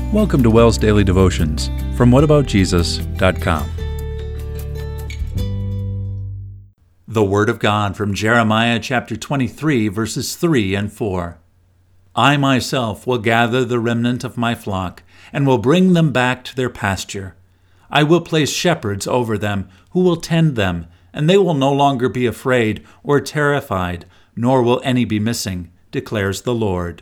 Welcome to WELS Daily Devotions from whataboutjesus.com. The Word of God from Jeremiah chapter 23, verses 3 and 4. I myself will gather the remnant of my flock and will bring them back to their pasture. I will place shepherds over them who will tend them, and they will no longer be afraid or terrified, nor will any be missing, declares the Lord.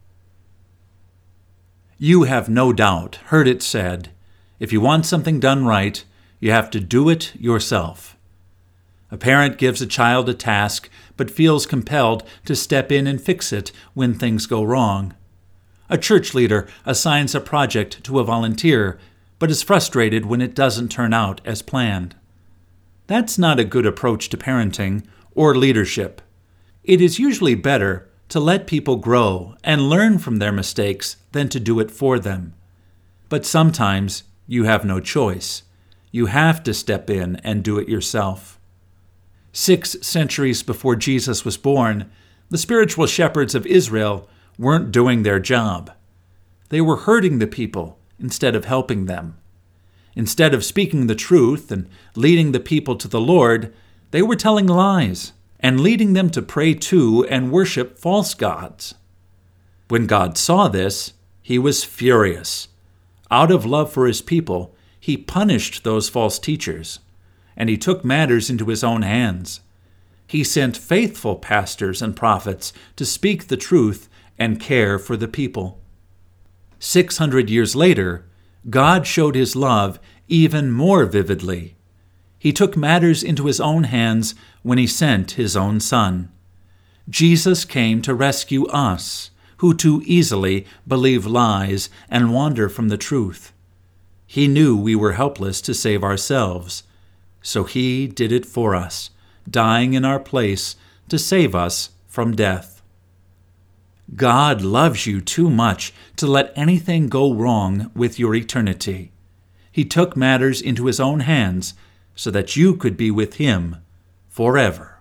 You have no doubt heard it said, if you want something done right, you have to do it yourself. A parent gives a child a task, but feels compelled to step in and fix it when things go wrong. A church leader assigns a project to a volunteer, but is frustrated when it doesn't turn out as planned. That's not a good approach to parenting or leadership. It is usually better to let people grow and learn from their mistakes than to do it for them. But sometimes you have no choice. You have to step in and do it yourself. 6 centuries before Jesus was born, the spiritual shepherds of Israel weren't doing their job. They were hurting the people instead of helping them. Instead of speaking the truth and leading the people to the Lord, they were telling lies and leading them to pray to and worship false gods. When God saw this, he was furious. Out of love for his people, he punished those false teachers, and he took matters into his own hands. He sent faithful pastors and prophets to speak the truth and care for the people. 600 years later, God showed his love even more vividly. He took matters into his own hands when he sent his own Son. Jesus came to rescue us, who too easily believe lies and wander from the truth. He knew we were helpless to save ourselves, so he did it for us, dying in our place to save us from death. God loves you too much to let anything go wrong with your eternity. He took matters into his own hands so that you could be with him forever.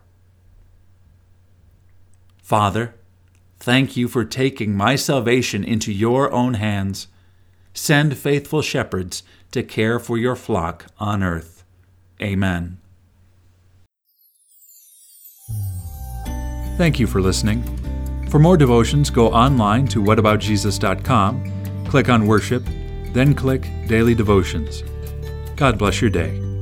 Father, thank you for taking my salvation into your own hands. Send faithful shepherds to care for your flock on earth. Amen. Thank you for listening. For more devotions, go online to whataboutjesus.com, click on Worship, then click Daily Devotions. God bless your day.